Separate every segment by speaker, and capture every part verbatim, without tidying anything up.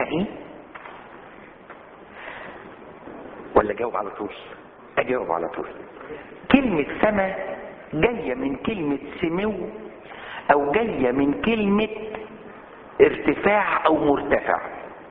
Speaker 1: ايه؟ ولا جاوب على طول؟ اجاوب على طول. كلمة سماء جاية من كلمة سمو، او جاية من كلمة ارتفاع او مرتفع.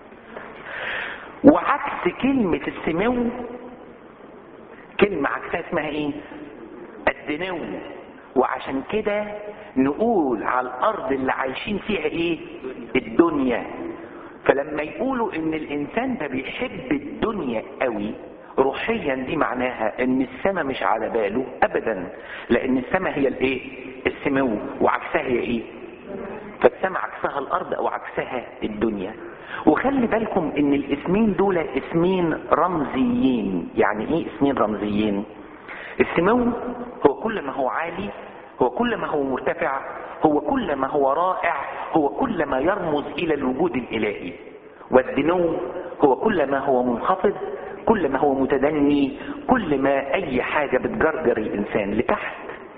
Speaker 1: وعكس كلمة السمو كلمة عكسها اسمها ايه؟ الدنو. وعشان كده نقول على الارض اللي عايشين فيها ايه؟ الدنيا. فلما يقولوا ان الانسان ده بيحب الدنيا قوي روحيا، دي معناها ان السماء مش على باله ابدا، لان السماء هي الايه؟ السمو. وعكسها هي ايه؟ فالسماء عكسها الارض او عكسها الدنيا. وخلي بالكم ان الاسمين دول اسمين رمزيين. يعني ايه اسمين رمزيين؟ السمو هو كل ما هو عالي، هو كل ما هو مرتفع، هو كل ما هو رائع، هو كل ما يرمز الى الوجود الالهي. والدنو هو كل ما هو منخفض، كل ما هو متدني، كل ما اي حاجة بتجرجر الانسان لتحت.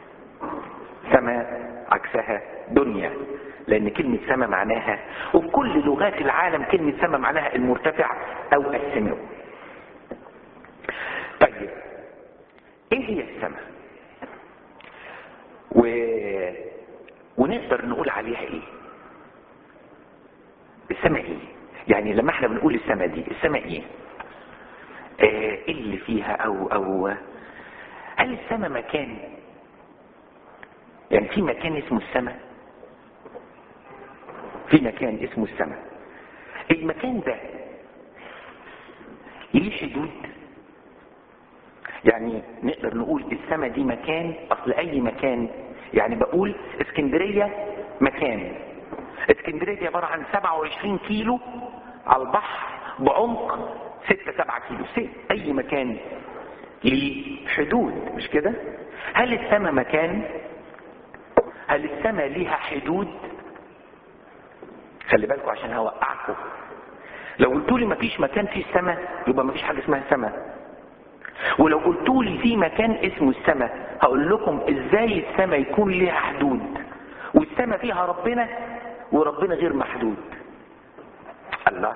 Speaker 1: سماء عكسها دنيا، لان كلمة سماء معناها، وفي كل لغات العالم كلمة سماء معناها المرتفع او السمو. طيب ايه هي السماء؟ و... ونقدر نقول عليها ايه؟ السماء ايه؟ يعني لما احنا بنقول السماء دي، السماء ايه؟ آه ايه اللي فيها؟ او او هل السماء مكان؟ يعني في مكان اسمه السماء؟ في مكان اسمه السماء. المكان ده ليه حدود؟ يعني نقدر نقول السماء دي مكان؟ اصل اي مكان، يعني بقول اسكندرية مكان. اسكندرية دي عبارة عن سبعة وعشرين كيلو على البحر بعمق ستة سبعة كيلو. سي اي مكان ليه حدود، مش كده؟ هل السماء مكان؟ هل السماء ليها حدود؟ خلي بالكم عشان هوقعكم. لو قلتوا لي مفيش مكان فيه السماء يبقى مفيش حاجة اسمها السماء. ولو قلتوا لي في مكان اسمه السماء هقول لكم ازاي السماء يكون ليها حدود، والسماء فيها ربنا وربنا غير محدود. الله،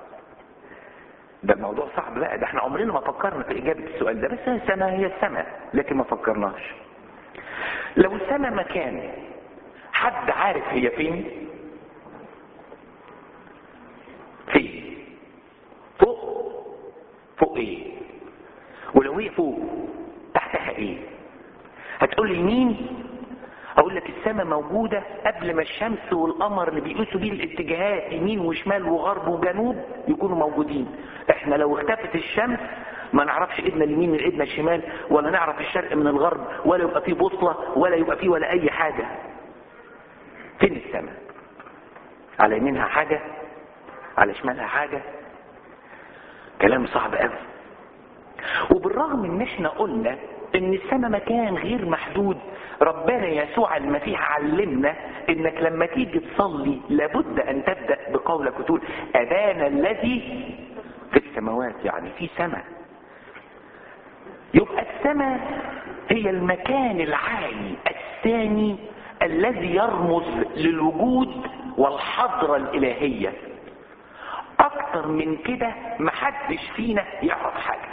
Speaker 1: ده الموضوع صعب بقى. ده احنا عمرنا ما فكرنا في اجابة السؤال ده. بس السماء هي السماء لكن ما فكرناش. لو السماء مكان، حد عارف هي فين؟ فين؟ فوق؟ فوق ايه؟ ولو هي فوق تحتها ايه؟ هتقول لي مين؟ اقول لك السماء موجودة قبل ما الشمس والقمر اللي بيقيسوا بيه الاتجاهات يمين وشمال وغرب وجنوب يكونوا موجودين. احنا لو اختفت الشمس ما نعرفش ايدنا اليمين من ايدنا الشمال، ولا نعرف الشرق من الغرب، ولا يبقى فيه بوصلة، ولا يبقى فيه ولا اي حاجة. فين السماء؟ على يمينها حاجة، على شمالها حاجة. كلام صعب قوي. وبالرغم ان احنا قلنا ان السماء مكان غير محدود، ربنا يسوع المسيح علمنا انك لما تيجي تصلي لابد ان تبدأ بقولك وتقول ابانا الذي في السماوات. يعني في سماء. يبقى السماء هي المكان العالي الثاني الذي يرمز للوجود والحضرة الالهية. اكتر من كده محدش فينا يعرف حاجة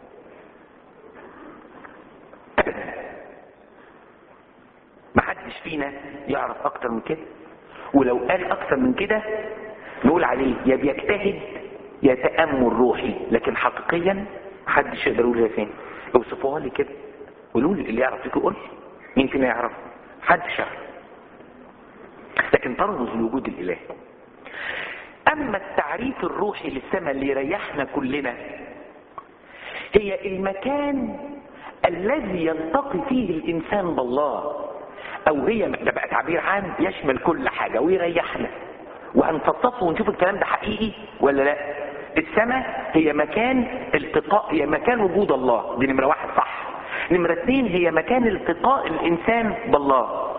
Speaker 1: ابدا. محدش فينا يعرف اكتر من كده. ولو قال اكتر من كده نقول عليه يا بيجتهد يا تأمل روحي، لكن حقيقيا محدش يقدر يقول هي فين. اوصفوها لي كده، قولوا لي اللي يعرف يقول. مين فينا يعرف؟ محدش يعرف، لكن ترمز للوجود الالهي. اما التعريف الروحي للسماء اللي يريحنا كلنا، هي المكان الذي يلتقي فيه الانسان بالله. او هي ده بقى تعبير عام يشمل كل حاجة ويريحنا، وهنفصصه ونشوف الكلام ده حقيقي ولا لا. السماء هي مكان التقاء، هي مكان وجود الله. دي نمرة واحد صح. نمرة اثنين هي مكان التقاء الانسان بالله.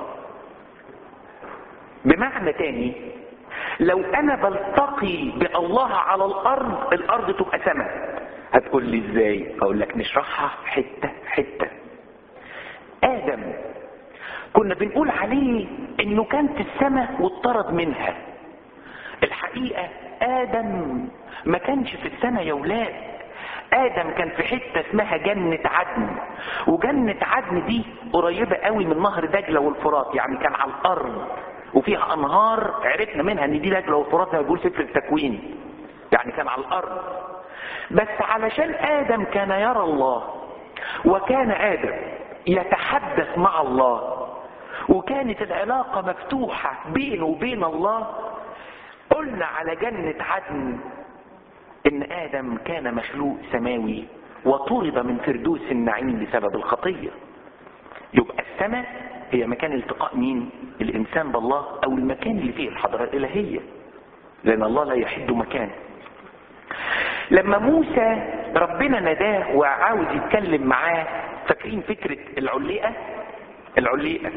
Speaker 1: بمعنى تاني، لو انا بلتقي بالله على الارض، الارض تبقى سماء. هتقول لي ازاي؟ اقول لك نشرحها حتة حتة. ادم كنا بنقول عليه انه كان في السماء واضطرد منها. الحقيقة ادم ما كانش في السماء يا ولاد. ادم كان في حتة اسمها جنة عدن، وجنة عدن دي قريبة قوي من نهر دجلة والفرات، يعني كان على الارض وفيها انهار عرفنا منها ان دي دجلة والفرات زي ما بيقول سفر التكوين، يعني كان على الارض. بس علشان ادم كان يرى الله، وكان ادم يتحدث مع الله، وكانت العلاقة مفتوحة بينه وبين الله، قلنا على جنة عدن ان ادم كان مخلوق سماوي وطرد من فردوس النعيم بسبب الخطية. يبقى السماء هي مكان التقاء مين؟ الانسان بالله، او المكان اللي فيه الحضرة الالهية، لان الله لا يحد مكان. لما موسى ربنا نداه وعاوز يتكلم معاه، فاكرين فكرة العليقة؟ العليقة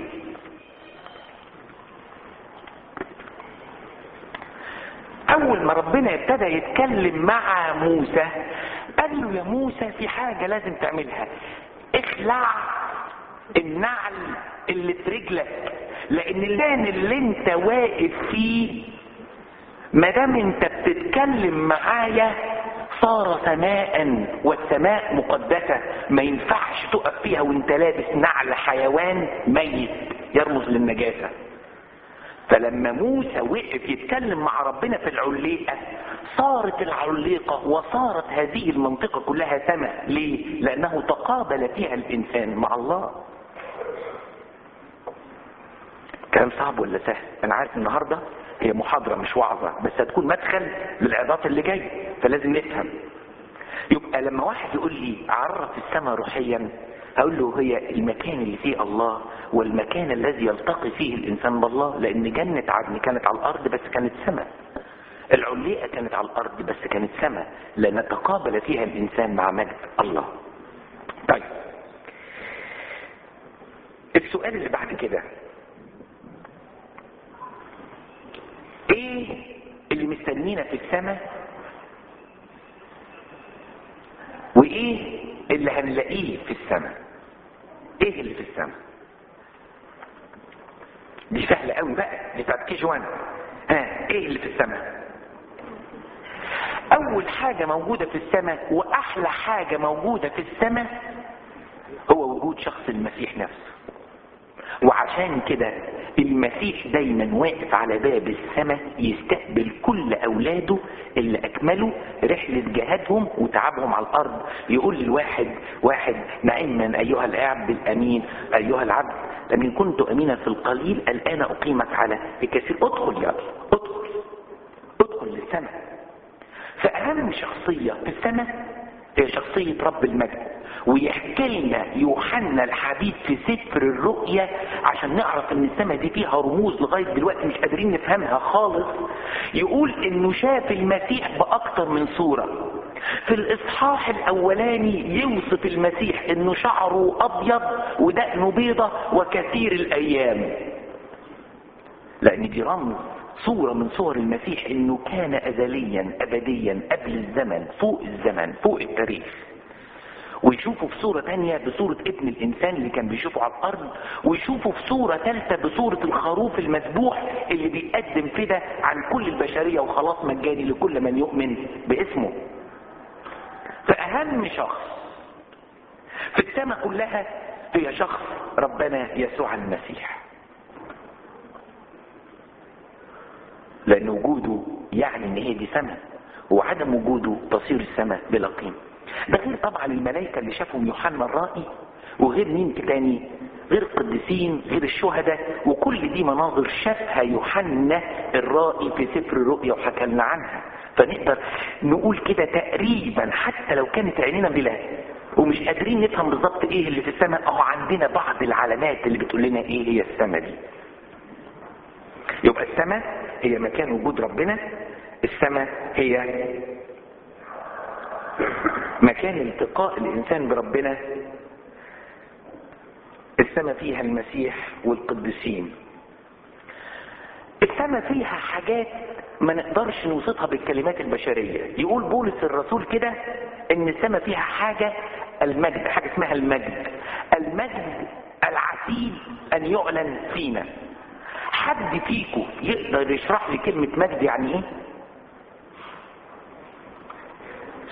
Speaker 1: اول ما ربنا ابتدى يتكلم مع موسى قال له يا موسى في حاجة لازم تعملها، اخلع النعل اللي في رجلك، لان اللان اللي انت واقف فيه مادام انت بتتكلم معايا صار سماء، والسماء مقدسة ما ينفعش تقف فيها وانت لابس نعل حيوان ميت يرمز للنجاسة. فلما موسى وقف يتكلم مع ربنا في العليقة صارت العليقة وصارت هذه المنطقة كلها سماء. ليه؟ لأنه تقابل فيها الإنسان مع الله. كلام صعب ولا سهل؟ أنا عارف النهاردة هي محاضرة مش وعظة، بس هتكون مدخل للعظات اللي جاي، فلازم نفهم. يبقى لما واحد يقول لي عرف السماء روحيا، هقول له هي المكان اللي فيه الله، والمكان الذي يلتقي فيه الانسان بالله، لان جنة عدن كانت على الارض بس كانت سماء، العليقة كانت على الارض بس كانت سماء، لان تقابل فيها الانسان مع مجد الله. طيب السؤال اللي بعد كده، ايه اللي مستنينا في السماء، وايه اللي هنلاقيه في السماء؟ ايه اللي في السماء؟ دي سهلة قوي بقى، دي بتاعت كيجي وان. ها ايه اللي في السماء؟ اول حاجة موجودة في السماء واحلى حاجة موجودة في السماء هو وجود شخص المسيح نفسه. وعشان كده المسيح دايما واقف على باب السماء يستقبل كل اولاده اللي اكملوا رحلة جهادهم وتعبهم على الارض. يقول للواحد واحد نعما ايها العبد الامين، ايها العبد الامين كنت امينا في القليل الان اقيمك على الكثير، ادخل يا ابي ادخل ادخل للسماء. فاهم شخصية في السماء هي شخصية رب المجد. ويحكي لنا يوحنا الحبيب في سفر الرؤيا عشان نعرف ان السماء دي فيها رموز لغاية دلوقتي مش قادرين نفهمها خالص. يقول انه شاف المسيح باكتر من صورة. في الاصحاح الاولاني يوصف المسيح انه شعره ابيض ودقنه بيضة وكثير الايام، لان دي رمز صورة من صور المسيح انه كان ازليا ابديا قبل الزمن فوق الزمن فوق التاريخ. ويشوفوا في صورة تانية بصورة ابن الانسان اللي كان بيشوفه على الارض، ويشوفوا في صورة ثالثة بصورة الخروف المذبوح اللي بيقدم فدا عن كل البشرية وخلاص مجاني لكل من يؤمن باسمه. فاهم شخص في السماء كلها هي شخص ربنا يسوع المسيح، لان وجوده يعني ان هي دي سماء، وعدم وجوده تصير السماء بلا قيمة. ده غير طبعا الملائكة اللي شافهم يوحنا الرائي، وغير مين تاني؟ غير القديسين، غير الشهداء، وكل دي مناظر شافها يوحنا الرائي في سفر الرؤيا وحكى لنا عنها. فنقدر نقول كده تقريبا حتى لو كانت عينينا بلا ومش قادرين نفهم بالظبط ايه اللي في السماء، او عندنا بعض العلامات اللي بتقول لنا ايه هي السماء دي. يبقى السماء هي مكان وجود ربنا، السماء هي مكان التقاء الانسان بربنا، السماء فيها المسيح والقديسين. السماء فيها حاجات ما نقدرش نوصفها بالكلمات البشرية. يقول بولس الرسول كده ان السماء فيها حاجة المجد، حاجة اسمها المجد، المجد العتيد ان يعلن فينا. حد فيكم يقدر يشرح لي كلمة مجد يعني ايه؟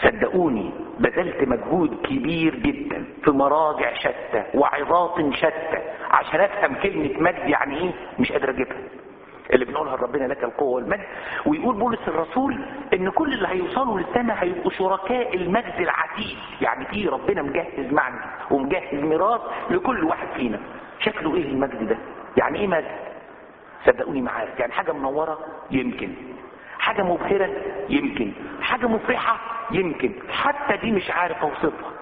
Speaker 1: صدقوني بذلت مجهود كبير جدا في مراجع شتى وعظات شتى عشان افهم كلمة مجد يعني ايه، مش قادر اجيبها. اللي بنقولها لربنا لك القوة والمجد. ويقول بولس الرسول ان كل اللي هيوصلوا للسماء هيبقوا شركاء المجد العتيد. يعني ايه ربنا مجهز معنى ومجهز ميراث لكل واحد فينا. شكله ايه المجد ده؟ يعني ايه مجد؟ صدقوني معاك، يعني حاجة منورة يمكن، حاجة مبهرة يمكن، حاجة مفرحة يمكن، حتى دي مش عارف اوصفها.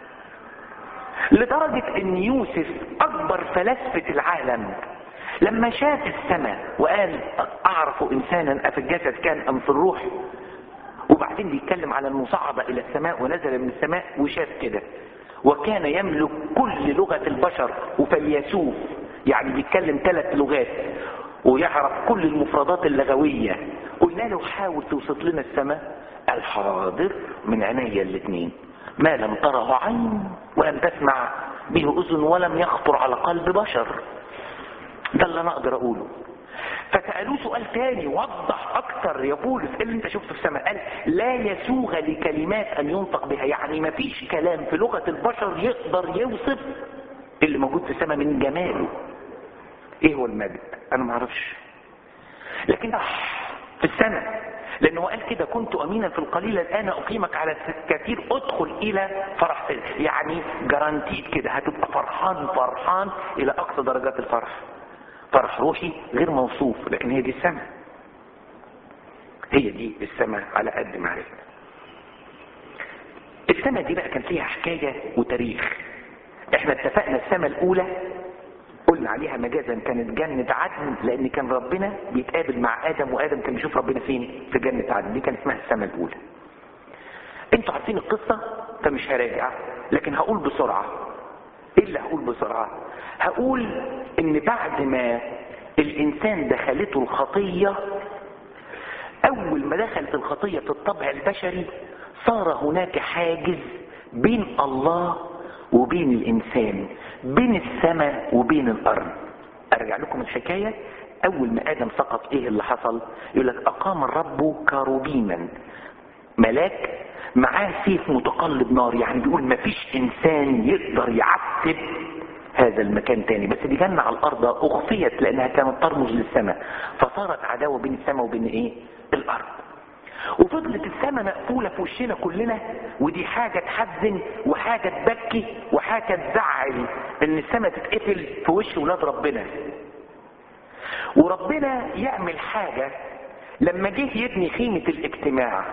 Speaker 1: لدرجة ان يوسف اكبر فلاسفة العالم لما شاف السماء وقال اعرف انسانا افي الجسد كان ام في الروح، وبعدين بيتكلم على المصعدة الى السماء ونزل من السماء، وشاف كده وكان يملك كل لغة البشر وفيلسوف، يعني بيتكلم ثلاث لغات ويعرف كل المفردات اللغوية. قلنا له حاول توصف لنا السماء، الحاضر من عيني الاثنين، ما لم تره عين ولم تسمع به اذن ولم يخطر على قلب بشر. ده اللي انا اقدر اقوله. فسألوه سؤال تاني وضح اكتر يا بولس اللي انت شفته في السماء. قال لا يسوغ لكلمات ان ينطق بها، يعني ما فيش كلام في لغة البشر يقدر يوصف اللي موجود في السماء من جماله. ايه هو المجد؟ انا ما اعرفش، لكن في السماء لانه قال كده كنت امينا في القليل الان اقيمك على الكثير ادخل الى فرح سيد. يعني جرانتيد كده هتبقى فرحان فرحان الى اقصى درجات الفرح، فرح روحي غير موصوف. لكن هي دي السماء، هي دي السماء على قد معرفتنا. السماء دي بقى كان فيها حكاية وتاريخ. احنا اتفقنا السماء الاولى قلنا عليها مجازا كانت جنة عدن، لان كان ربنا بيتقابل مع ادم وادم كان بيشوف ربنا فين؟ في جنة عدن. دي كان اسمها السماء الاولى. انتوا عارفين القصة فمش هراجع، لكن هقول بسرعة. ايه اللي هقول بسرعة؟ هقول ان بعد ما الانسان دخلته الخطية، اول ما دخلت الخطية في الطبع البشري صار هناك حاجز بين الله وبين الانسان، بين السماء وبين الارض. ارجع لكم الحكاية. اول ما ادم سقط ايه اللي حصل؟ يقول لك اقام الرب كروبيما، ملاك معاه سيف متقلب نار. يعني بيقول ما فيش انسان يقدر يعتب هذا المكان تاني. بس دي جنة على الارض اخفيت لانها كانت ترمز للسماء، فصارت عداوة بين السماء وبين ايه؟ الارض. وفضلت السماء مقفولة في وشنا كلنا، ودي حاجة تحزن وحاجة تبكي وحاجة تزعل ان السماء تتقفل في وش ولاد ربنا. وربنا يعمل حاجة لما جه يبني خيمة الاجتماع،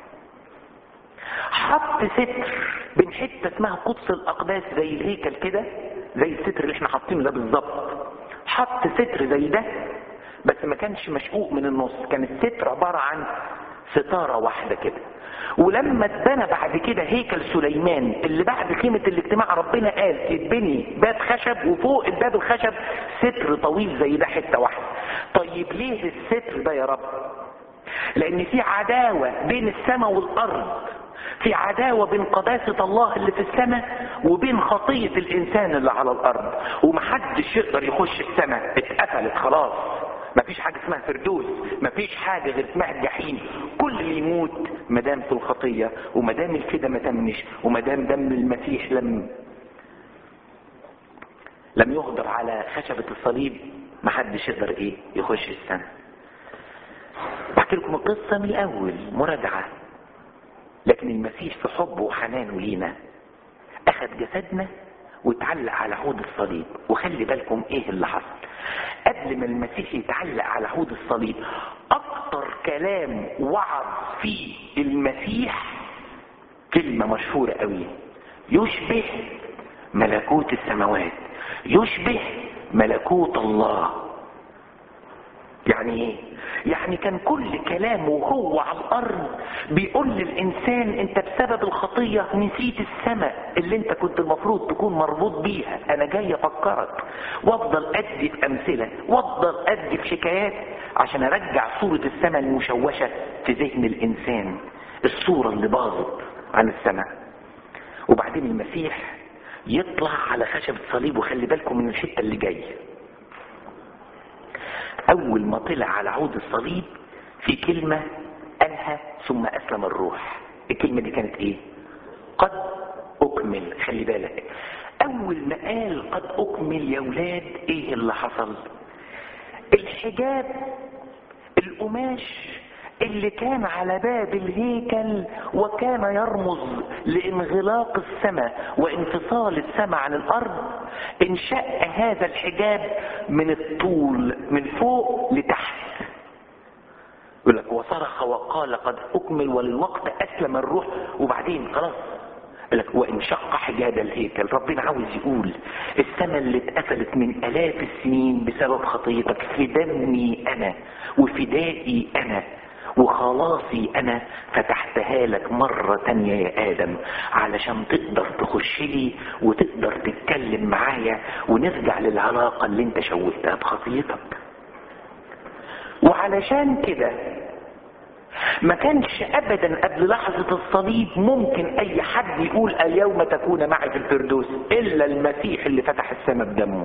Speaker 1: حط ستر بين حتة اسمها قدس الاقداس زي الهيكل كده، زي الستر اللي احنا حاطينه ده بالظبط. حط ستر زي ده بس ما كانش مشقوق من النص، كان الستر عبارة عن ستارة واحدة كده. ولما اتبنى بعد كده هيكل سليمان اللي بعد خيمة الاجتماع، ربنا قال اتبني باب خشب وفوق الباب الخشب ستر طويل زي ده حتة واحدة. طيب ليه الستر ده يا رب؟ لان في عداوة بين السماء والارض، في عداوة بين قداسة الله اللي في السماء وبين خطية الانسان اللي على الارض، ومحدش يقدر يخش السماء، اتقفلت خلاص. مفيش حاجة اسمها فردوس، مفيش حاجة غير اسمها الجحيم. كل اللي يموت مدام في الخطية ومدام الفدا ما تمش ومدام دم المسيح لم لم يهدر على خشبة الصليب، محدش يقدر ايه يخش السماء. بحكي لكم القصة من الاول مراجعة. لكن المسيح في حبه وحنانه لينا اخذ جسدنا واتعلق على عود الصليب. وخلي بالكم ايه اللي حصل قبل ما المسيح يتعلق على عود الصليب. اكتر كلام وعظ فيه المسيح كلمة مشهورة قوي، يشبه ملكوت السماوات، يشبه ملكوت الله. يعني ايه؟ يعني كان كل كلامه وهو على الارض بيقول للانسان انت بسبب الخطية نسيت السماء اللي انت كنت المفروض تكون مربوط بيها. انا جاي افكرك، وافضل ادي بامثلة وافضل ادي بحكايات عشان ارجع صورة السماء المشوشة في ذهن الانسان، الصورة اللي باظت عن السماء. وبعدين المسيح يطلع على خشبة صليب. وخلي بالكم من الحتة اللي جايه. اول ما طلع على عود الصليب في كلمة قالها ثم اسلم الروح. الكلمة دي كانت ايه؟ قد اكمل. خلي بالك اول ما قال قد اكمل يا ولاد ايه اللي حصل؟ الحجاب القماش اللي كان على باب الهيكل وكان يرمز لانغلاق السماء وانفصال السماء عن الارض، انشق هذا الحجاب من الطول من فوق لتحت. يقول لك وصرخ وقال قد اكمل وللوقت اسلم الروح. وبعدين خلاص يقول لك وانشق حجاب الهيكل. ربنا عاوز يقول السماء اللي اتقفلت من الاف السنين بسبب خطيتك في دمي انا وفدائي انا وخلاصي انا فتحتها لك مرة تانية يا ادم علشان تقدر تخش لي وتقدر تتكلم معايا ونرجع للعلاقة اللي انت شوهتها بخطيتك. وعلشان كده ما كانش ابدا قبل لحظة الصليب ممكن اي حد يقول اليوم تكون معي في الفردوس الا المسيح اللي فتح السماء بدمه.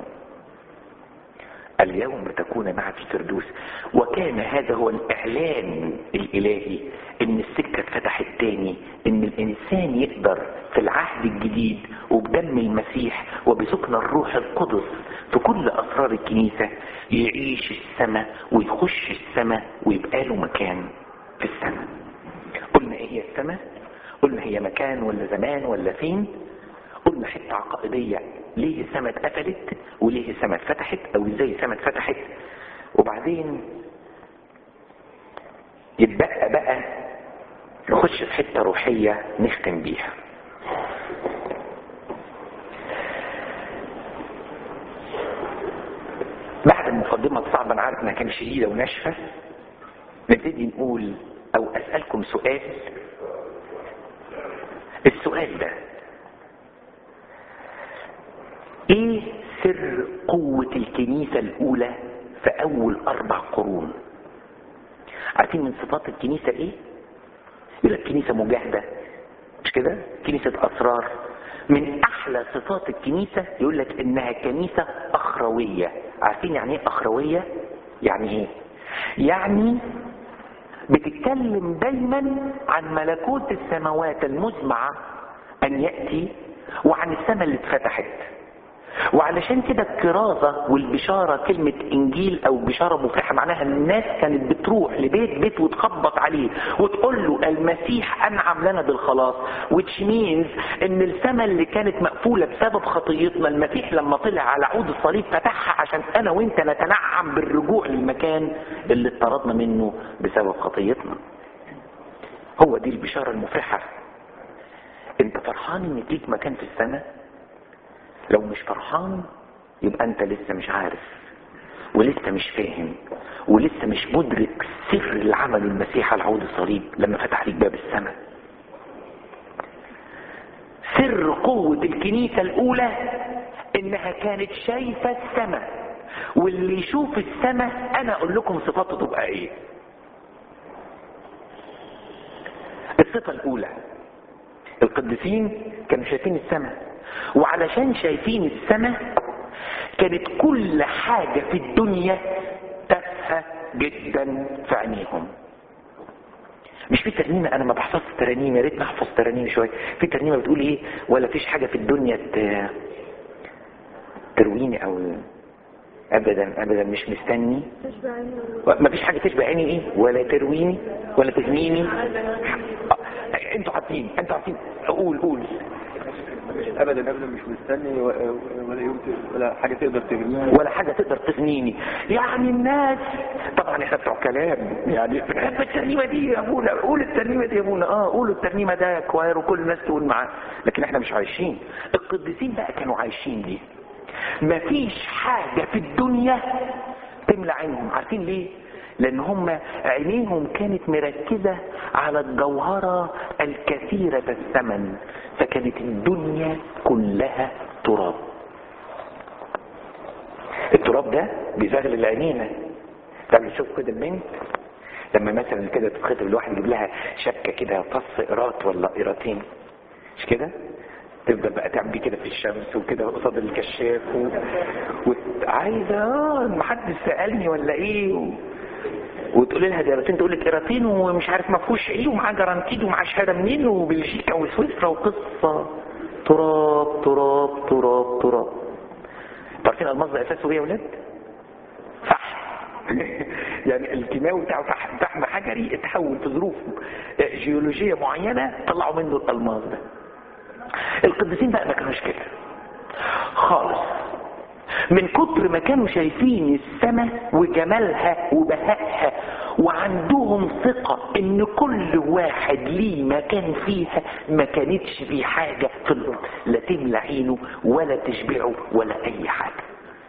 Speaker 1: اليوم تكون معي في الفردوس. وكان هذا هو الاعلان الالهي ان السكة اتفتحت تاني، ان الانسان يقدر في العهد الجديد وبدم المسيح وبسكن الروح القدس في كل اسرار الكنيسة يعيش السماء ويخش السماء ويبقى له مكان في السماء. قلنا ايه هي السماء؟ قلنا هي مكان ولا زمان ولا فين؟ قلنا حتة عقائدية ليه السماء اتقفلت وليه السماء اتفتحت او ازاي السماء اتفتحت. وبعدين يتبقى بقى نخش في حتة روحية نختم بيها. بعد المقدمة الصعبة انا عارف انها كانت شديدة وناشفة، نبتدي نقول او اسألكم سؤال. السؤال ده ايه سر قوة الكنيسة الاولى في اول اربع قرون؟ عارفين من صفات الكنيسة ايه؟ يقول لك كنيسة مجاهدة، مش كده؟ كنيسة اسرار. من احلى صفات الكنيسة يقول لك انها كنيسة اخروية. عارفين يعني ايه اخروية؟ يعني ايه؟ يعني بتتكلم دايما عن ملكوت السماوات المزمعة ان يأتي وعن السماء اللي اتفتحت. وعلشان كده الكرازة والبشارة كلمة انجيل او بشارة مفرحة معناها الناس كانت بتروح لبيت بيت وتخبط عليه وتقول له المسيح انعم لنا بالخلاص. which means ان السماء اللي كانت مقفولة بسبب خطيتنا المسيح لما طلع على عود الصليب فتحها عشان انا وانت نتنعم بالرجوع للمكان اللي اضطردنا منه بسبب خطيتنا. هو دي البشارة المفرحة. انت فرحان ان ليك مكان في السماء؟ لو مش فرحان يبقى انت لسه مش عارف ولسه مش فاهم ولسه مش مدرك سر العمل المسيح على عود الصليب لما فتح لك باب السماء. سر قوة الكنيسة الاولى انها كانت شايفة السماء، واللي يشوف السماء انا اقول لكم صفاته تبقى ايه. الصفة الاولى القديسين كانوا شايفين السماء، وعلشان شايفين السماء كانت كل حاجة في الدنيا تافهة جدا في عينيهم. مش في ترنيمة، انا ما بحفظش ترانيم، يا ريت نحفظ ترانيم شوية. في ترنيمة بتقول ايه؟ ولا فيش حاجة في الدنيا ترويني او ابدا ابدا مش مستني، ما فيش حاجة تشبه عيني ايه ولا ترويني ولا تهنيني. انتوا عارفين انتوا عارفين قول قول
Speaker 2: ابدا ابدا مش مستني ولا يمكن ولا حاجه تقدر تغنيني
Speaker 1: ولا حاجه تقدر تغنيني. يعني الناس طبعا احنا بتوع كلام، يعني بنحب الترنيمه دي يا ابونا، قول الترنيمه دي يا ابونا، اه قولوا الترنيمه ده يا كوير وكل الناس تقول معاه، لكن احنا مش عايشين. القديسين بقى كانوا عايشين دي. مفيش حاجه في الدنيا تملى عينهم. عارفين ليه؟ لان هم عينيهم كانت مركزة على الجوهرة الكثيرة الثمن، فكانت الدنيا كلها تراب. التراب ده بيزغلل عينينا. تعالوا نشوف كده البنت لما مثلا كده تتخطب الواحد يجيب لها شبكة كده فص قيراط ولا قيراطين، مش كده؟ تبدأ بقى تعمل كده في الشمس وكده قصاد الكشاف و... وعايزة اه محدش سألني ولا ايه و... وتقول لها ديرتين تقول لك قيراطين ومش عارف ما فيهوش عيد ومعاه جرانتيد ومعاه شهاده منين وبلجيكا وسويسرا وقصه تراب تراب تراب تراب. عارفين الماس ده اساسه ايه يا ولاد؟ فحم. يعني الكيماوي بتاعه فحم فحم حجري اتحول في ظروف جيولوجيه معينه طلعوا منه الالماس ده. القديسين بقى ما كانوش كده خالص، من كتر ما كانوا شايفين السماء وجمالها وبهائها وعندهم ثقة ان كل واحد ليه مكان فيها، ما كانتش في حاجة في الارض لا تملى عينه ولا تشبعه ولا اي حاجة.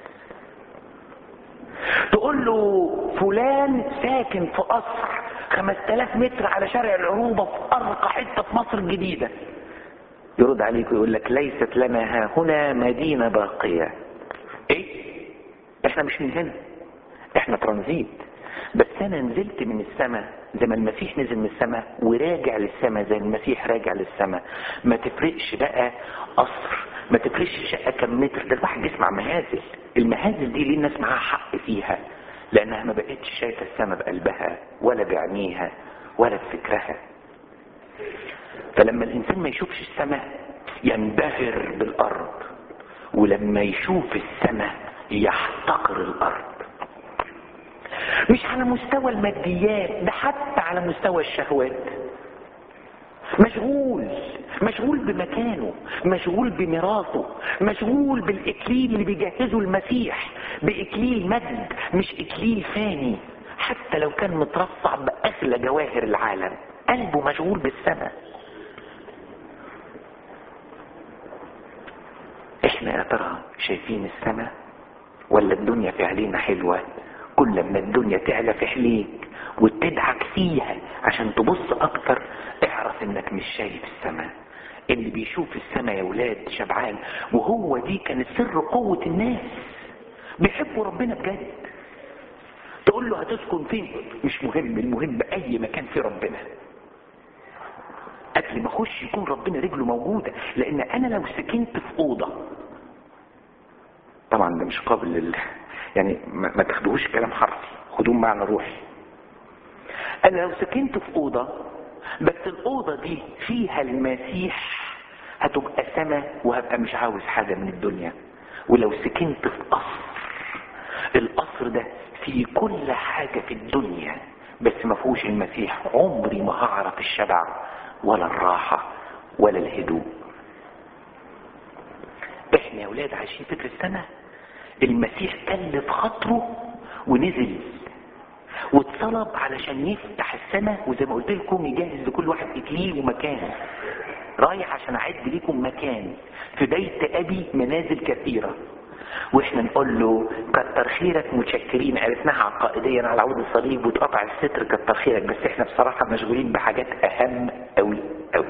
Speaker 1: تقول له فلان ساكن في قصر خمسة آلاف متر على شارع العروبة في ارقى حتة في مصر الجديدة، يرد عليك ويقول لك ليست لنا ها هنا مدينة باقية. ايه؟ احنا مش من هنا، احنا ترانزيت. بس انا نزلت من السماء زي ما المسيح نزل من السماء وراجع للسماء زي المسيح راجع للسماء. ما تفرقش بقى قصر، ما تفرقش شقة كم متر، ده الواحد يسمع مهازل. المهازل دي ليه الناس معاها حق فيها؟ لانها ما بقتش شايفة السماء بقلبها ولا بعينيها ولا بفكرها. فلما الانسان ما يشوفش السماء ينبهر بالارض، ولما يشوف السماء يحتقر الارض. مش على مستوى الماديات، ده حتى على مستوى الشهوات. مشغول مشغول بمكانه، مشغول بميراثه، مشغول بالاكليل اللي بيجهزه المسيح، باكليل مجد مش اكليل فاني. حتى لو كان مترصع باغلى جواهر العالم قلبه مشغول بالسماء. احنا يا ترى شايفين السماء ولا الدنيا في علينا حلوة؟ كل ما الدنيا تعلى في حليك وتدعك فيها عشان تبص اكتر اعرف انك مش شايف السماء. اللي بيشوف السماء يا ولاد شبعان، وهو دي كانت سر قوة الناس، بيحبوا ربنا بجد. تقول له هتسكن فين؟ مش مهم، المهم اي مكان فيه ربنا. قبل ما اخش يكون ربنا رجله موجودة. لان انا لو سكنت في اوضة، طبعا ده مش قابل لل... يعني ما, ما تاخدوهوش كلام حرفي، خدوه معنى روحي. انا لو سكنت في اوضة بس الاوضة دي فيها المسيح هتبقى سماء وهبقى مش عاوز حاجة من الدنيا. ولو سكنت في قصر، القصر ده فيه كل حاجة في الدنيا بس ما فيهوش المسيح، عمري ما هعرف الشبع ولا الراحة ولا الهدوء. احنا يا ولاد عايشين فكر السماء. المسيح كلف خاطره ونزل واتصلب علشان يفتح السماء، وزي ما قلت لكم يجهز لكل واحد اكليل ومكان. رايح عشان اعد لكم مكان في بيت ابي منازل كثيرة. واحنا نقول له كتر خيرك، متشكرين، عرفناها عقائديا على عود الصليب وتقطع الستر كتر خيرك، بس احنا بصراحة مشغولين بحاجات اهم قوي قوي.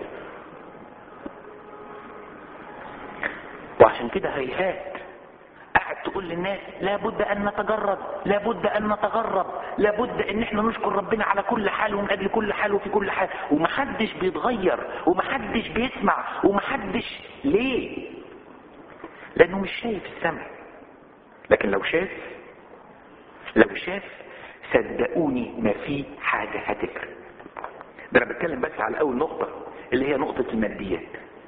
Speaker 1: وعشان كده هيهات قاعد تقول للناس لابد ان نتجرد، لابد ان نتغرب، لابد ان احنا نشكر ربنا على كل حال ومن اجل كل حال وفي كل حال، ومحدش بيتغير ومحدش بيسمع ومحدش. ليه؟ لانه مش شايف السماء. لكن لو شاف لو شاف صدقوني ما في حاجة هتفرق. ده انا بتكلم بس على اول نقطة اللي هي نقطة الماديات.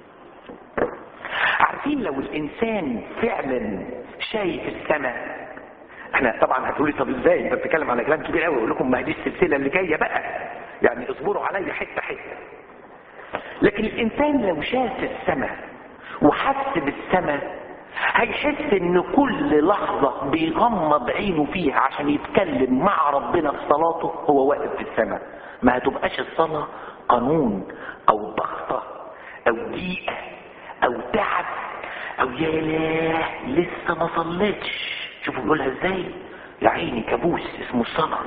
Speaker 1: عارفين لو الانسان فعلا شايف السماء، احنا طبعا هتقولي طب ازاي انت بتتكلم على كلام كبير قوي، اقول لكم ما دي السلسله اللي جايه بقى، يعني اصبروا عليا حته حته. لكن الانسان لو شاف السماء وحس بالسماء هيحس ان كل لحظه بيغمض عينه فيها عشان يتكلم مع ربنا في صلاته هو واقف في السماء. ما هتبقاش الصلاه قانون او ضغطه او ضيقه او تعب او يا لا لسه ما صليتش. شوفوا بيقولها ازاي، يا عيني كابوس اسمه الصلاة،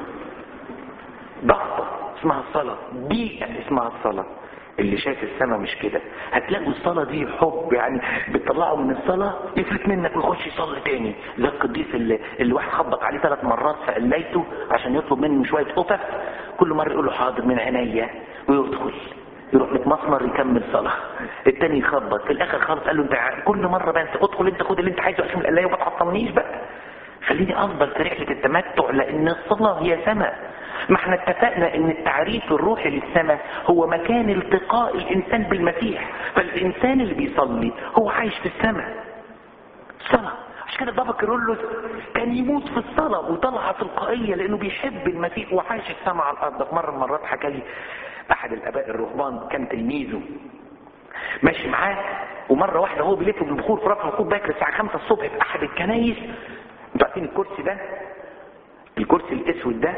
Speaker 1: ضغطة اسمها الصلاة، ضيقة اسمها الصلاة. اللي شايف السماء مش كده. هتلاقوا الصلاة دي حب، يعني بتطلعه من الصلاة يفلت منك ويخش يصلي تاني. زي القديس اللي, اللي واحد خبط عليه ثلاث مرات فقليته عشان يطلب منه شوية قطف، كل مرة يقول له حاضر من عينيا ويدخل يروح متمسمر يكمل صلاة. التاني يخبط في الاخر خالص قال له انت كل مرة بقى انت ادخل انت خد اللي انت عايزه عشان القلاية وما تعطلنيش بقى، خليني افضل في رحلة التمتع، لان الصلاة هي سماء ما احنا اتفقنا ان التعريف الروحي للسماء هو مكان التقاء الانسان بالمسيح. فالانسان اللي بيصلي هو عايش في السماء. صلاة. عشان كده بابا كيرلس كان يموت في الصلاة وطلعة تلقائية لانه بيحب المسيح وعايش السماء على الارض. في مرة من المرات حكى لي احد الاباء الرهبان كان تلميذه ماشي معاه، ومرة واحدة هو بيلف بالبخور في رفع الخطوط باكر الساعة خمسة الصبح في احد الكنايس. انتوا عارفين الكرسي ده، الكرسي الاسود ده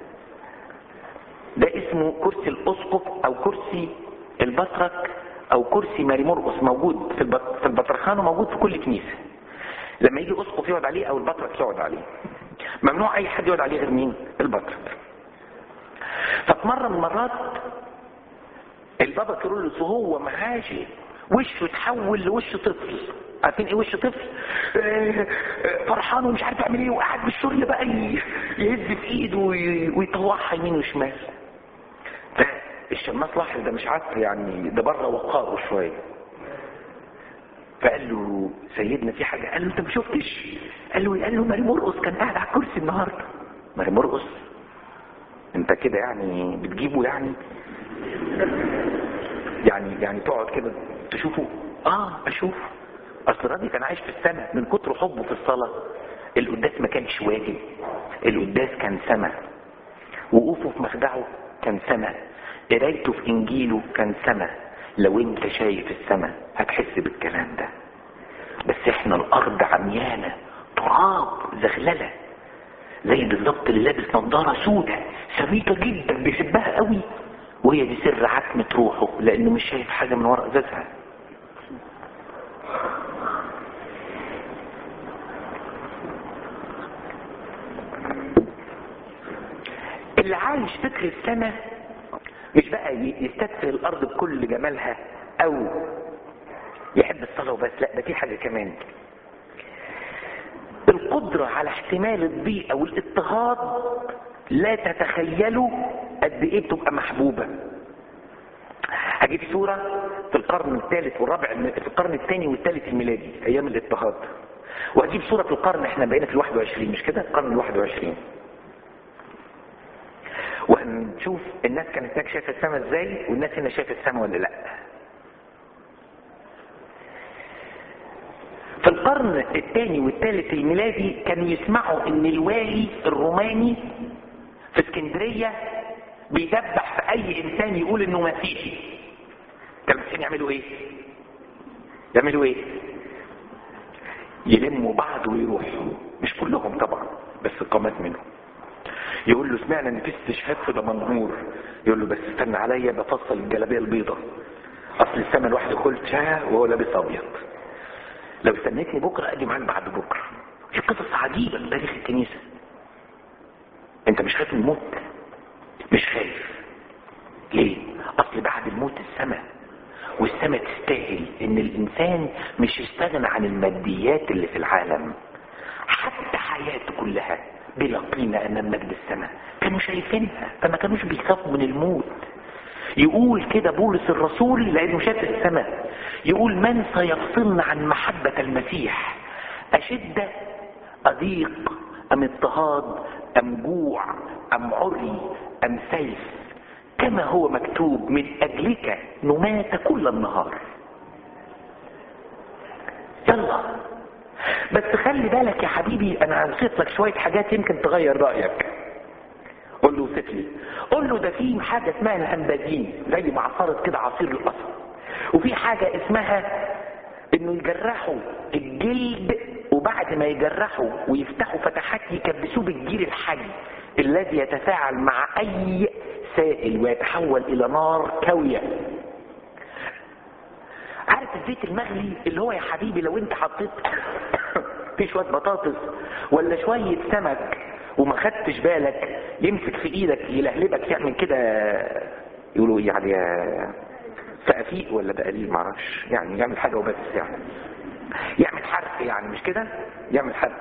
Speaker 1: ده اسمه كرسي الاسقف او كرسي البطرك او كرسي ماري مرقس، موجود في في البطرخان وموجود في كل كنيسة. لما يجي اسقف يقعد عليه او البطرك يقعد عليه. ممنوع اي حد يقعد عليه غير مين؟ البطرك. ففي مرة من المرات البابا كيرلس وهو ماشي وشه اتحول لوش طفل. عارفين ايه وش طفل؟ اه فرحان ومش عارف يعمل ايه، وقاعد بالشغل بقى يهز في ايده ويطوعها يمين وشمال. فالشماس لاحظ ده مش عصر يعني، ده بره وقاره شويه. فقال له سيدنا في حاجه؟ قال له انت ما شفتش؟ قال له قال له ماري مرقس كان قاعد على الكرسي النهارده. ماري مرقس؟ انت كده يعني بتجيبه يعني يعني يعني تقعد كده تشوفه؟ اه اشوف. اصل الراجل كان عايش في السماء من كتر حبه في الصلاه. القداس ما كانش واجب، القداس كان سماء. وقوفه في مخدعه كان سماء، قرايته في انجيله كان سماء. لو انت شايف السماء هتحس بالكلام ده. بس احنا الارض عميانه، تراب، زغلله، زي بالظبط اللي لابس نظاره سودة سميكه جدا بيحبها قوي، وهي دي سر عتمه روحه لانه مش شايف حاجه من وراء ازازها. اللي عايش فكر السماء مش بقى يستدفئ الارض بكل جمالها او يحب الصلاة وبس، لا ده في حاجة كمان. القدرة على احتمال الضيق او الاضطهاد لا تتخيلوا قد ايه بتبقى محبوبة. هجيب صورة في القرن الثالث والرابع، في القرن الثاني والثالث الميلادي ايام الاضطهاد، وهجيب صورة في القرن، احنا بقينا في الواحد وعشرين مش كده؟ القرن الواحد وعشرين، وهنشوف الناس كانت هناك شايفه السماء ازاي والناس هنا شايفه السماء ولا لا. في القرن الثاني والثالث الميلادي كانوا يسمعوا ان الوالي الروماني في اسكندريه بيدبح في اي انسان يقول انه مسيحي. كانوا المسيحيين يعملوا ايه؟ يعملوا ايه؟ يلموا بعض ويروحوا، مش كلهم طبعا بس قامات منهم. يقول له سمعنا ان في استشهاد في دمنهور، يقول له بس استنى عليا بفصل الجلابيه البيضاء، اصل السما الواحد خلتها وهو لابس ابيض، لو استنيتني بكره اجي معاك بعد بكره. في قصص عجيبه في تاريخ الكنيسه. انت مش خايف من الموت؟ مش خايف. ليه؟ اصل بعد الموت السماء، والسماء تستاهل ان الانسان مش يستغنى عن الماديات اللي في العالم، حتى حياته كلها بلا قيمة امام مجد السماء. كانوا شايفينها فما كانوش بيخافوا من الموت. يقول كده بولس الرسول لانه شاف السماء، يقول من سيفصلنا عن محبة المسيح؟ اشدة، اضيق، ام اضطهاد، ام جوع، ام عري، ام سيف، كما هو مكتوب من اجلك نمات كل النهار. يلا بس خلي بالك يا حبيبي، انا هنصف لك شوية حاجات يمكن تغير رأيك. قول له وصف لي، قول له ده في حاجة اسمها الهمبادين زي معصرة كده عصير القصب، وفي حاجة اسمها انه يجرحوا الجلد وبعد ما يجرحوا ويفتحوا فتحات يكبسوه بالجير الحي الذي يتفاعل مع اي سائل ويتحول الى نار كاوية. عارف الزيت المغلي اللي هو يا حبيبي لو انت حطيت في شوية بطاطس ولا شوية سمك وما خدتش بالك يمسك في ايدك يلهلبك يعمل كده، يقولوا ايه يعني فقفيق ولا بقليل معرفش، يعني يعمل حاجة وبس، يعني يعمل حرق، يعني مش كده؟ يعمل حرق.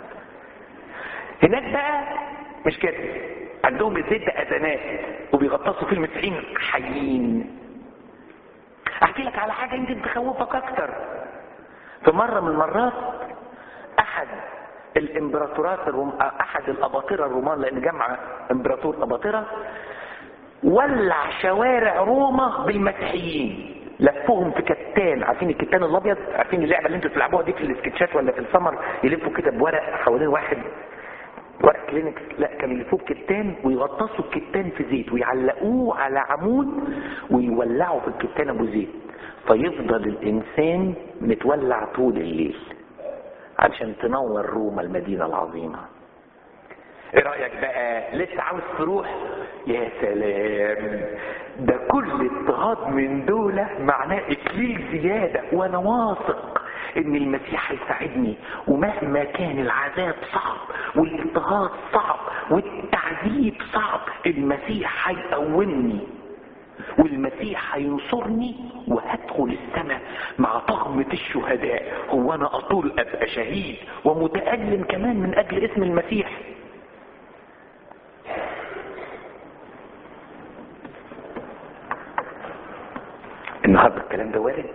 Speaker 1: هناك بقى مش كده، عندهم الزيت ده اذانات وبيغطسوا فيه المسيحيين حيين. احكي لك على حاجة يمكن تخوفك اكتر. في مرة من المرات احد الامبراطورات الروم... احد الاباطرة الرومان، لان جمع امبراطور اباطرة، ولع شوارع روما بالمسيحيين، لفوهم في كتان. عارفين الكتان الابيض؟ عارفين اللعبة اللي انتوا بتلعبوها دي في السكتشات ولا في السمر، يلفوا كده بورق حوالين واحد، ورق كلينكس، لا كانوا يلفوه بكتان ويغطسوا الكتان في زيت ويعلقوه على عمود ويولعوا في الكتان ابو زيت، فيفضل الانسان متولع طول الليل عشان تنور روما المدينة العظيمة. ايه رأيك بقى؟ لسه عاوز تروح؟ يا سلام، ده كل اضطهاد من دولة معناه اكليل زيادة، وانا واثق ان المسيح هيساعدني، ومهما كان العذاب صعب والاضطهاد صعب والتعذيب صعب، المسيح هيقومني والمسيح هينصرني وهدخل السماء مع طغمة الشهداء. هو انا اطول ابقى شهيد ومتألم كمان من اجل اسم المسيح؟ النهارده الكلام ده وارد؟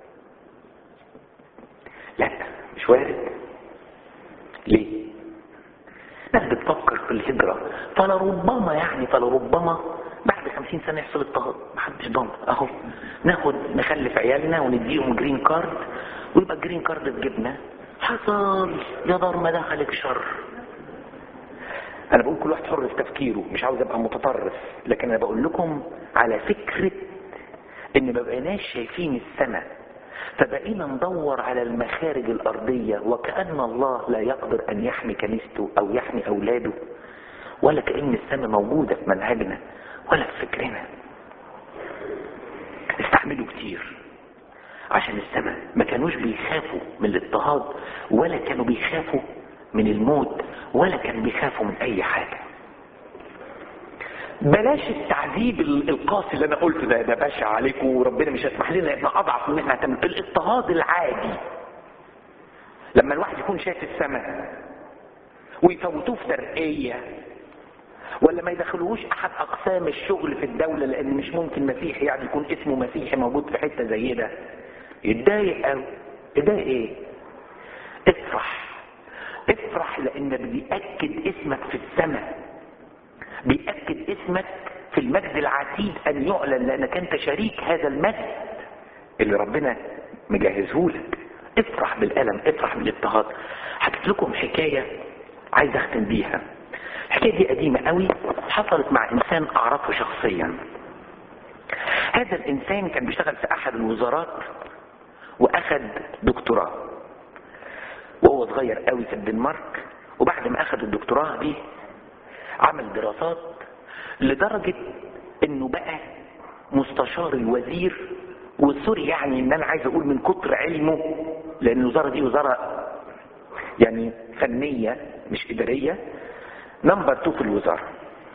Speaker 1: لا مش وارد. ليه؟ ناس بتفكر في الهجرة، فلربما يعني فلربما بعد خمسين سنة يحصل اضطهاد، محدش ضامن. اهو ناخد نخلف عيالنا ونديهم جرين كارد ويبقى الجرين كارد في جبنا، حصل يا دار ما دخلك شر. انا بقول كل واحد حر في تفكيره، مش عاوز ابقى متطرف، لكن انا بقول لكم على فكرة ان ما بقيناش شايفين السماء، فبقينا ندور على المخارج الارضية، وكأن الله لا يقدر ان يحمي كنيسته او يحمي اولاده، ولا كأن السماء موجودة في منهجنا ولا في فكرنا. استحملوا كتير عشان السماء، ما كانوش بيخافوا من الاضطهاد ولا كانوا بيخافوا من الموت ولا كانوا بيخافوا من اي حاجة. بلاش التعذيب القاسي اللي انا قلته ده، ده بشع عليكم وربنا مش هيسمح لنا، احنا اضعف من احنا هتعمل. الاضطهاد العادي لما الواحد يكون شايف السماء ويفوتوه في ترقية، ولا ما يدخلوهوش احد اقسام الشغل في الدولة لان مش ممكن مسيحي يعني يكون اسمه مسيحي موجود في حتة زي ده، يتضايق قوي. ده ايه؟ افرح افرح لان بيأكد اسمك في السماء، بيأكد اسمك في المجد العتيد ان يعلن، لانك انت شريك هذا المجد اللي ربنا مجهزهولك. افرح بالألم، افرح بالاضطهاد. حكيت لكم حكاية عايز اختم بيها. الحكاية دي قديمة قوي، حصلت مع انسان اعرفه شخصيا. هذا الانسان كان بيشتغل في احد الوزارات واخد دكتوراه وهو صغير قوي في الدنمارك، وبعد ما اخد الدكتوراه دي عمل دراسات لدرجة انه بقى مستشار الوزير، والسوري يعني ان انا عايز اقول من كتر علمه، لان الوزارة دي وزارة يعني فنية مش ادارية، نمبر تو في الوزارة.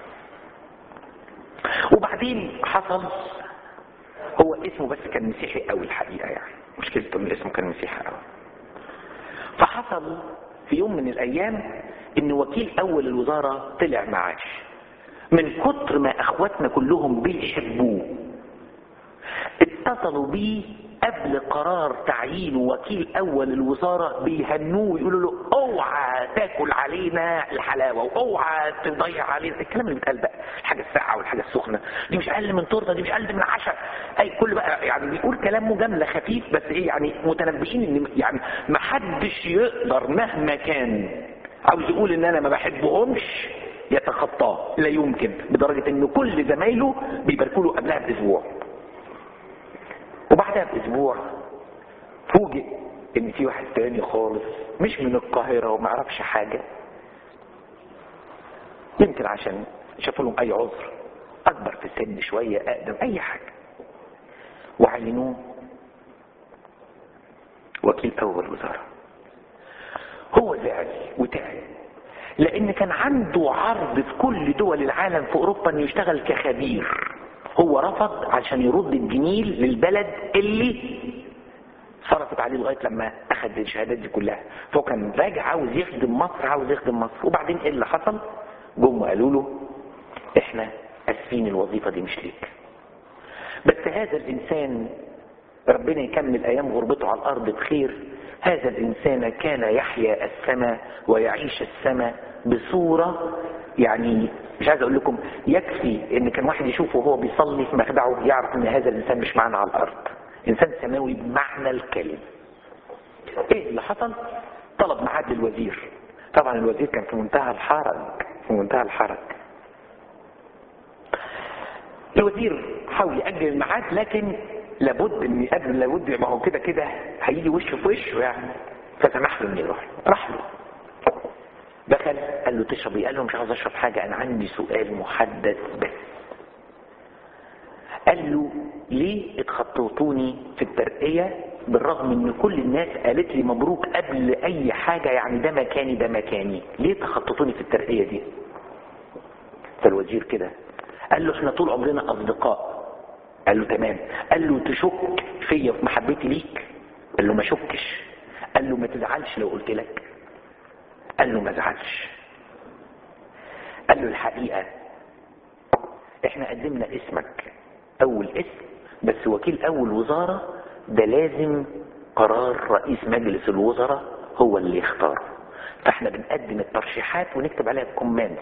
Speaker 1: وبعدين حصل، هو اسمه بس كان مسيحي قوي الحقيقة، يعني مشكلته ان اسمه كان مسيحي قوي. فحصل في يوم من الايام ان وكيل اول الوزارة طلع معاش، من كتر ما اخواتنا كلهم بيحبوه اتصلوا بيه قبل قرار تعيين وكيل اول الوزارة، بيهنوه ويقولوا له اوعى تاكل علينا الحلاوة واوعى تضيع علينا الكلام اللي بيتقال بقى، الحاجة الساقعة والحاجة السخنة دي مش اقل من تورته، دي مش اقل من عشاء، اي كل بقى يعني بيقول كلام مجاملة خفيف، بس ايه يعني متنبئين ان يعني ما حدش يقدر مهما كان عاوز يقول ان انا ما بحبهمش يتخطاه، لا يمكن، بدرجة ان كل زمايله بيباركوا له قبلها باسبوع. وبعدها باسبوع فوجئ ان في واحد تاني خالص مش من القاهرة وما عرفش حاجة، يمكن عشان شافوا لهم اي عذر، اكبر في السن شوية، اقدم، اي حاجة، وعينوه وكيل اول وزارة. هو زعل وتعب لان كان عنده عرض في كل دول العالم في اوروبا انه يشتغل كخبير، هو رفض عشان يرد الجميل للبلد اللي صرفت عليه لغايه لما اخذ الشهادات دي كلها، فهو كان راجع عاوز يخدم مصر، عاوز يخدم مصر. وبعدين ايه اللي حصل؟ جم قالوا له احنا اسفين الوظيفه دي مش ليك. بس هذا الانسان ربنا يكمل ايام غربته على الارض بخير، هذا الانسان كان يحيا السماء ويعيش السماء بصورة، يعني مش عايز اقول لكم، يكفي ان كان واحد يشوفه وهو بيصلي في مخدعه يعرف ان هذا الانسان مش معنا على الارض، انسان سماوي بمعنى الكلمة. ايه اللي حصل؟ طلب ميعاد للوزير. طبعا الوزير كان في منتهى الحرج، في منتهى الحرج. الوزير حاول يأجل الميعاد، لكن لابد ان يقابل، لابد، ما هو كده كده هيجي وشه في وشه يعني، فسمح له انه يروح. راح له، دخل، قال له تشرب ايه؟ قال له مش عاوز اشرب حاجه، انا عندي سؤال محدد بس. قال له ليه اتخططوني في الترقيه بالرغم ان كل الناس قالت لي مبروك قبل اي حاجه، يعني ده مكاني ده مكاني، ليه تخططوني في الترقيه دي؟ فالوزير كده قال له احنا طول عمرنا اصدقاء. قال له تمام. قال له تشك فيا وفي محبتي ليك؟ قال له ما شكش. قال له ما تزعلش لو قلت لك؟ قال له ما زعلش. قال له الحقيقة احنا قدمنا اسمك اول اسم، بس وكيل اول وزارة ده لازم قرار رئيس مجلس الوزراء هو اللي يختاره، فاحنا بنقدم الترشيحات ونكتب عليها كومنتس،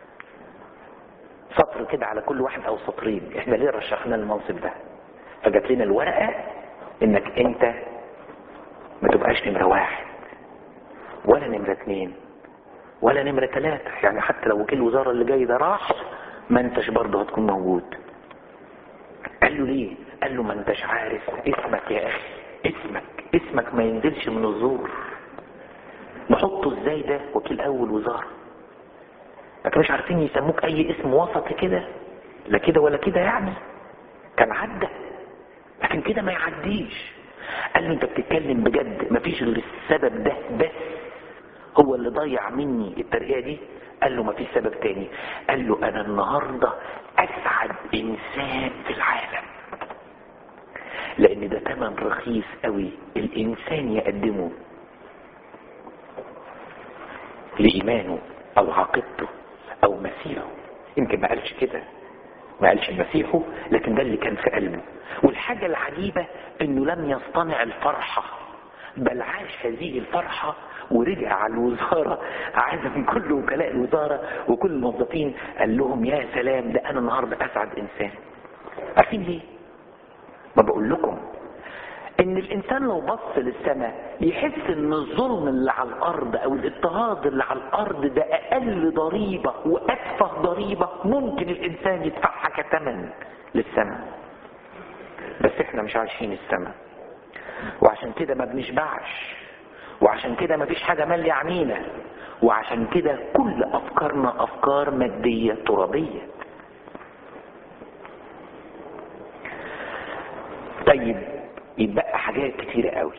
Speaker 1: سطر كده على كل واحد او سطرين، احنا ليه رشحنا المنصب ده. فجات لنا الورقة انك انت ما تبقاش نمرة واحد ولا نمرة اتنين ولا نمرة ثلاثة، يعني حتى لو وكيل الوزارة اللي جاي ده راح ما انتش برضه هتكون موجود. قال له ليه؟ قال له ما انتش عارف اسمك يا اخي، اسمك اسمك ما ينزلش من الزور، نحطه ازاي ده وكيل اول وزارة؟ لكن مش عارفين يسموك اي اسم وسط كده، لا كده ولا كده، يعني كان عدى، لكن كده ما يعديش. قال له انت بتتكلم بجد؟ مفيش غير السبب ده بس هو اللي ضيع مني الترقية دي؟ قال له مفيش سبب تاني. قال له انا النهاردة اسعد انسان في العالم، لان ده تمن رخيص قوي الانسان يقدمه لايمانه او عقيدته او مسيحه. يمكن ما قالش كده، ما قالش مسيحه، لكن ده اللي كان في قلبه. والحاجة العجيبة انه لم يصطنع الفرحة، بل عاش هذه الفرحة ورجع على الوزارة، عزم كل وكلاء الوزارة وكل الموظفين، قال لهم يا سلام ده انا النهاردة اسعد انسان. عارفين ليه؟ ما بقول لكم ان الانسان لو بص للسماء يحس ان الظلم اللي على الارض او الاضطهاد اللي على الارض ده اقل ضريبة واتفه ضريبة ممكن الانسان يدفعها كثمن للسماء. بس احنا مش عايشين السماء، وعشان كده ما بنشبعش، وعشان كده ما فيش حاجة مالية عينينا، وعشان كده كل افكارنا افكار مادية ترابية. طيب يتبقى حاجات كتيرة قوي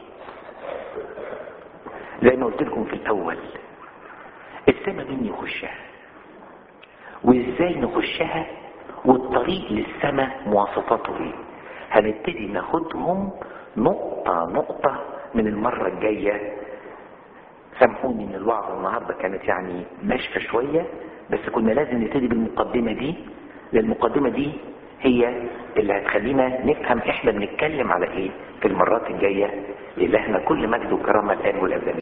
Speaker 1: زي ما قلت لكم في الاول، السماء مين يخشها وازاي نخشها والطريق للسماء مواصفاته ايه، هنبتدي ناخدهم نقطة نقطة من المرة الجاية. سامحوني ان الوعظة النهاردة كانت يعني ناشفة شوية، بس كنا لازم نبتدي بالمقدمة دي، لان المقدمة دي هي اللي هتخلينا نفهم احنا بنتكلم على ايه في المرات الجاية. لله كل مجد وكرامة الآن والأبد.